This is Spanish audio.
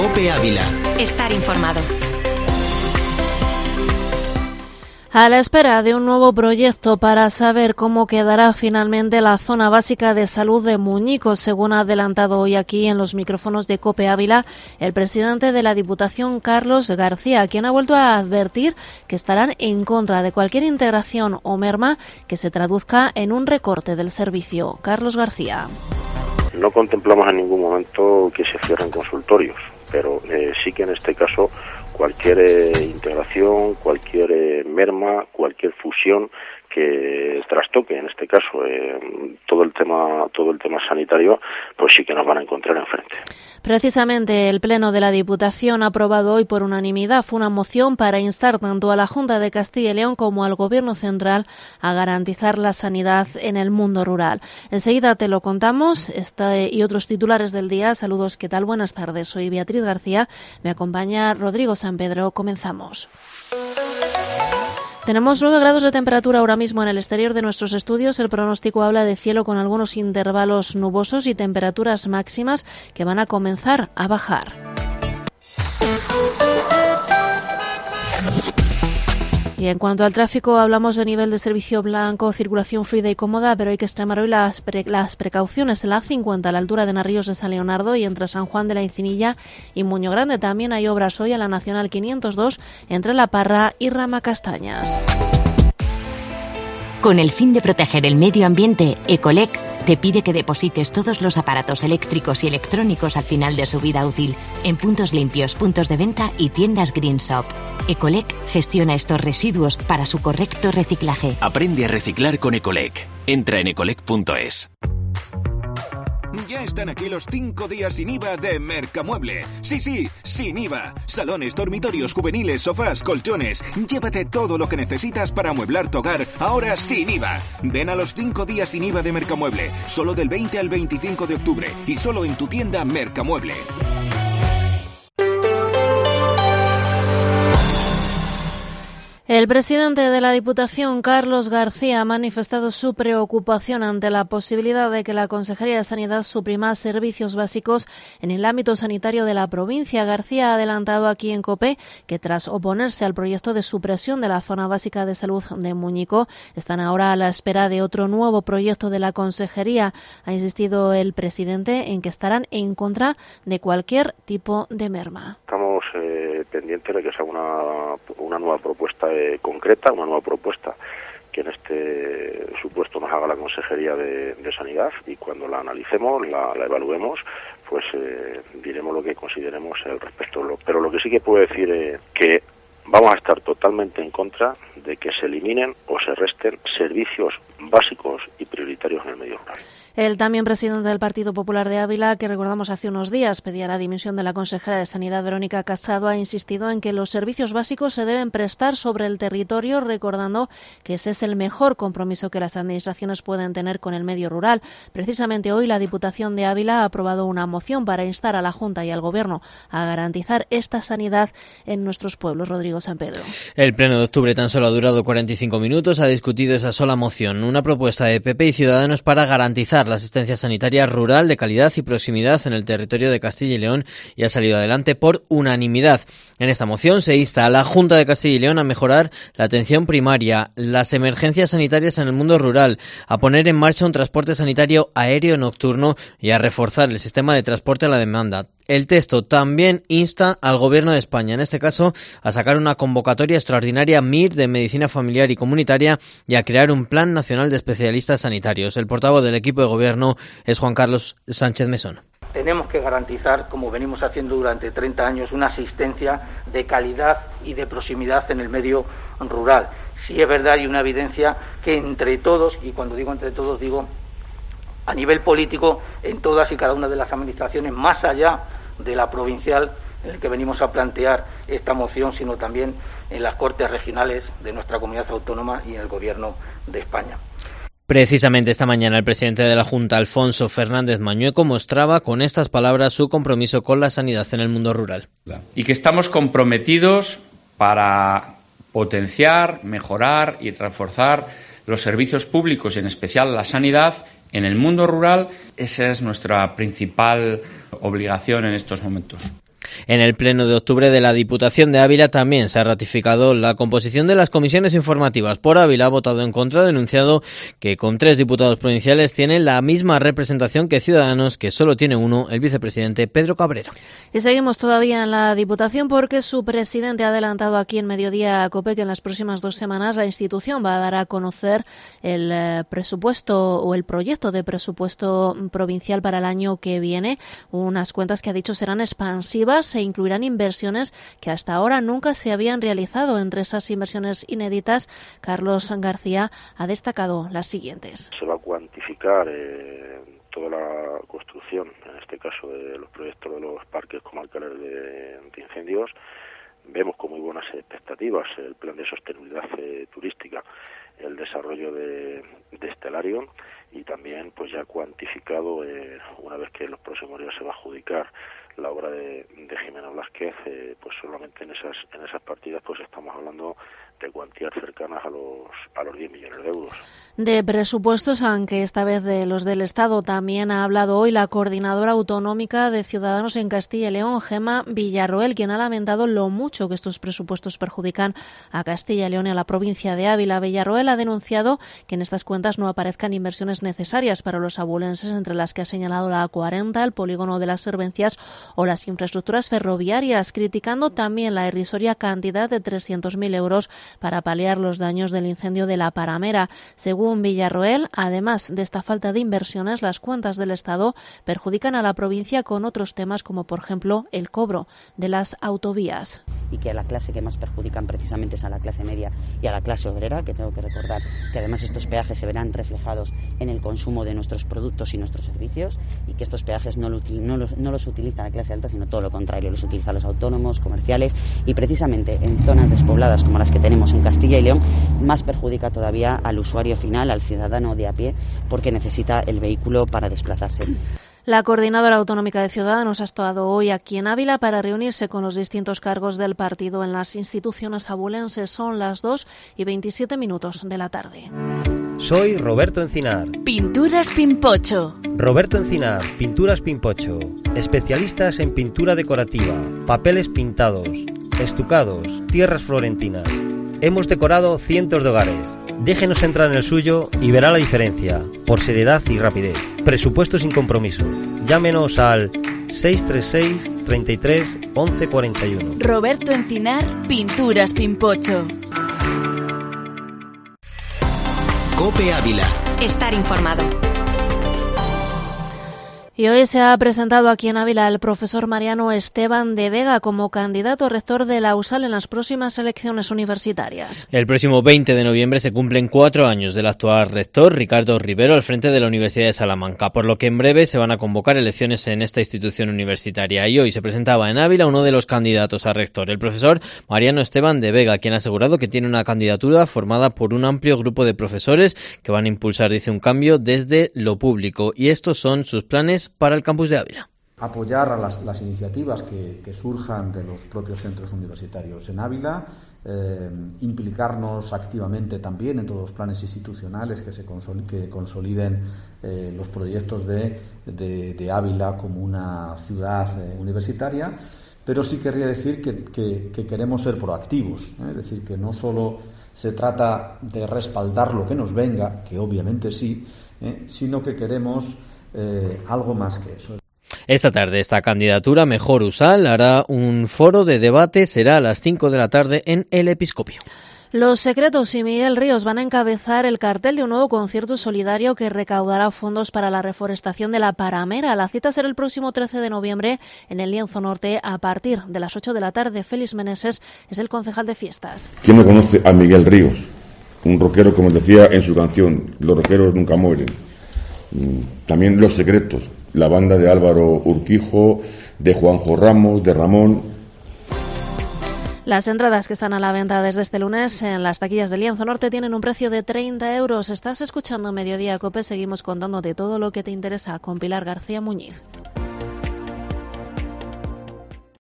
COPE Ávila. Estar informado. A la espera de un nuevo proyecto para saber cómo quedará finalmente la zona básica de salud de Muñico, según ha adelantado hoy aquí en los micrófonos de COPE Ávila el presidente de la Diputación, Carlos García, quien ha vuelto a advertir que estarán en contra de cualquier integración o merma que se traduzca en un recorte del servicio. Carlos García. No contemplamos en ningún momento que se cierren consultorios, pero sí que en este caso cualquier integración, cualquier merma, cualquier fusión que trastoque, en este caso, todo el tema sanitario, pues sí que nos van a encontrar enfrente. Precisamente el Pleno de la Diputación ha aprobado hoy por unanimidad una moción para instar tanto a la Junta de Castilla y León como al Gobierno central a garantizar la sanidad en el mundo rural. Enseguida te lo contamos, y otros titulares del día. Saludos, ¿qué tal? Buenas tardes. Soy Beatriz García, me acompaña Rodrigo San Pedro. Comenzamos. Tenemos 9 grados de temperatura ahora mismo en el exterior de nuestros estudios. El pronóstico habla de cielo con algunos intervalos nubosos y temperaturas máximas que van a comenzar a bajar. Y en cuanto al tráfico, hablamos de nivel de servicio blanco, circulación fluida y cómoda, pero hay que extremar hoy las precauciones en la A50 a la altura de Narríos de San Leonardo y entre San Juan de la Encinilla y Muño Grande. También hay obras hoy a la Nacional 502 entre La Parra y Rama Castañas. Con el fin de proteger el medio ambiente, Ecolec te pide que deposites todos los aparatos eléctricos y electrónicos al final de su vida útil en puntos limpios, puntos de venta y tiendas Green Shop. Ecolec gestiona estos residuos para su correcto reciclaje. Aprende a reciclar con Ecolec. Entra en ecolec.es. Ya están aquí los 5 días sin IVA de Mercamueble. Sí, sin IVA. Salones, dormitorios, juveniles, sofás, colchones. Llévate todo lo que necesitas para amueblar tu hogar, ahora sin IVA. Ven a los 5 días sin IVA de Mercamueble. Solo del 20 al 25 de octubre. Y solo en tu tienda Mercamueble. El presidente de la Diputación, Carlos García, ha manifestado su preocupación ante la posibilidad de que la Consejería de Sanidad suprima servicios básicos en el ámbito sanitario de la provincia. García ha adelantado aquí en COPE que tras oponerse al proyecto de supresión de la zona básica de salud de Muñico, están ahora a la espera de otro nuevo proyecto de la Consejería. Ha insistido el presidente en que estarán en contra de cualquier tipo de merma. Estamos pendientes de que sea una nueva propuesta concreta, una nueva propuesta que en este supuesto nos haga la Consejería de Sanidad, y cuando la analicemos, la evaluemos, pues diremos lo que consideremos al respecto. Pero lo que sí que puedo decir es que vamos a estar totalmente en contra de que se eliminen o se resten servicios básicos y prioritarios en el medio rural. El también presidente del Partido Popular de Ávila, que recordamos hace unos días pedía la dimisión de la consejera de Sanidad, Verónica Casado, ha insistido en que los servicios básicos se deben prestar sobre el territorio, recordando que ese es el mejor compromiso que las administraciones pueden tener con el medio rural. Precisamente hoy la Diputación de Ávila ha aprobado una moción para instar a la Junta y al Gobierno a garantizar esta sanidad en nuestros pueblos. Rodrigo San Pedro. El pleno de octubre tan solo ha durado 45 minutos, ha discutido esa sola moción, una propuesta de PP y Ciudadanos para garantizar la asistencia sanitaria rural de calidad y proximidad en el territorio de Castilla y León, y ha salido adelante por unanimidad. En esta moción se insta a la Junta de Castilla y León a mejorar la atención primaria, las emergencias sanitarias en el mundo rural, a poner en marcha un transporte sanitario aéreo nocturno y a reforzar el sistema de transporte a la demanda. El texto también insta al Gobierno de España, en este caso, a sacar una convocatoria extraordinaria MIR de Medicina Familiar y Comunitaria y a crear un Plan Nacional de Especialistas Sanitarios. El portavoz del equipo de Gobierno es Juan Carlos Sánchez Mesón. Tenemos que garantizar, como venimos haciendo durante 30 años, una asistencia de calidad y de proximidad en el medio rural. Sí es verdad y una evidencia que entre todos, y cuando digo entre todos digo a nivel político, en todas y cada una de las administraciones, más allá de la provincial en el que venimos a plantear esta moción, sino también en las Cortes regionales de nuestra comunidad autónoma y en el Gobierno de España. Precisamente esta mañana el presidente de la Junta, Alfonso Fernández Mañueco, mostraba con estas palabras su compromiso con la sanidad en el mundo rural. Y que estamos comprometidos para potenciar, mejorar y reforzar los servicios públicos y en especial la sanidad en el mundo rural. Esa es nuestra principal obligación en estos momentos. En el pleno de octubre de la Diputación de Ávila también se ha ratificado la composición de las comisiones informativas. Por Ávila ha votado en contra, denunciado que con 3 diputados provinciales tienen la misma representación que Ciudadanos, que solo tiene uno, el vicepresidente Pedro Cabrera. Y seguimos todavía en la Diputación porque su presidente ha adelantado aquí en Mediodía COPE que en las próximas 2 semanas la institución va a dar a conocer el presupuesto o el proyecto de presupuesto provincial para el año que viene. Unas cuentas que ha dicho serán expansivas se incluirán inversiones que hasta ahora nunca se habían realizado. Entre esas inversiones inéditas, Carlos García ha destacado las siguientes. Se va a cuantificar toda la construcción, en este caso de los proyectos de los parques comarcales de incendios. Vemos con muy buenas expectativas el plan de sostenibilidad turística, el desarrollo de Estelarion, y también pues ya cuantificado, una vez que en los próximos días se va a adjudicar la obra de Jimena Blázquez, pues solamente en esas partidas pues estamos hablando de cuantías cercanas a los 10 millones de euros. De presupuestos, aunque esta vez de los del Estado, también ha hablado hoy la coordinadora autonómica de Ciudadanos en Castilla y León, Gemma Villarroel, quien ha lamentado lo mucho que estos presupuestos perjudican a Castilla y León y a la provincia de Ávila. Villarroel ha denunciado que en estas cuentas no aparezcan inversiones necesarias para los abulenses, entre las que ha señalado la A40, el polígono de las Servencias o las infraestructuras ferroviarias, criticando también la irrisoria cantidad de 300.000 euros para paliar los daños del incendio de La Paramera. Según Villarroel, además de esta falta de inversiones, las cuentas del Estado perjudican a la provincia con otros temas como, por ejemplo, el cobro de las autovías. Y que a la clase que más perjudican precisamente es a la clase media y a la clase obrera, que tengo que recordar que además estos peajes se verán reflejados en el consumo de nuestros productos y nuestros servicios, y que estos peajes no los utiliza la clase alta, sino todo lo contrario, los utilizan los autónomos, comerciales, y precisamente en zonas despobladas como las que tenemos en Castilla y León, más perjudica todavía al usuario final, al ciudadano de a pie, porque necesita el vehículo para desplazarse. La coordinadora autonómica de Ciudadanos ha estado hoy aquí en Ávila para reunirse con los distintos cargos del partido en las instituciones abulenses. Son las 2:27 de la tarde. Soy Roberto Encinar. Pinturas Pimpocho. Roberto Encinar, Pinturas Pimpocho. Especialistas en pintura decorativa, papeles pintados, estucados, tierras florentinas. Hemos decorado cientos de hogares. Déjenos entrar en el suyo y verá la diferencia, por seriedad y rapidez. Presupuesto sin compromiso. Llámenos al 636 33 11 41. Roberto Encinar, Pinturas Pimpocho. COPE Ávila. Estar informado. Y hoy se ha presentado aquí en Ávila el profesor Mariano Esteban de Vega como candidato rector de la USAL en las próximas elecciones universitarias. El próximo 20 de noviembre se cumplen 4 años del actual rector Ricardo Rivero al frente de la Universidad de Salamanca, por lo que en breve se van a convocar elecciones en esta institución universitaria. Y hoy se presentaba en Ávila uno de los candidatos a rector, el profesor Mariano Esteban de Vega, quien ha asegurado que tiene una candidatura formada por un amplio grupo de profesores que van a impulsar, dice, un cambio desde lo público. Y estos son sus planes para el campus de Ávila. Apoyar a las iniciativas que surjan de los propios centros universitarios en Ávila, implicarnos activamente también en todos los planes institucionales que consoliden los proyectos de Ávila como una ciudad universitaria, pero sí querría decir que queremos ser proactivos, es decir, que no solo se trata de respaldar lo que nos venga, que obviamente sí, sino que queremos algo más que eso. Esta tarde esta candidatura Mejor USAL hará un foro de debate, será a las 5 de la tarde en El Episcopio. Los Secretos y Miguel Ríos van a encabezar el cartel de un nuevo concierto solidario que recaudará fondos para la reforestación de La Paramera. La cita será el próximo 13 de noviembre en el Lienzo Norte a partir de las 8 de la tarde. Félix Meneses es el concejal de fiestas. ¿Quién no conoce a Miguel Ríos? Un rockero, como decía en su canción, los rockeros nunca mueren. También Los Secretos, la banda de Álvaro Urquijo, de Juanjo Ramos, de Ramón. Las entradas que están a la venta desde este lunes en las taquillas del Lienzo Norte tienen un precio de 30 euros. Estás escuchando Mediodía COPE, seguimos contándote todo lo que te interesa con Pilar García Muñiz.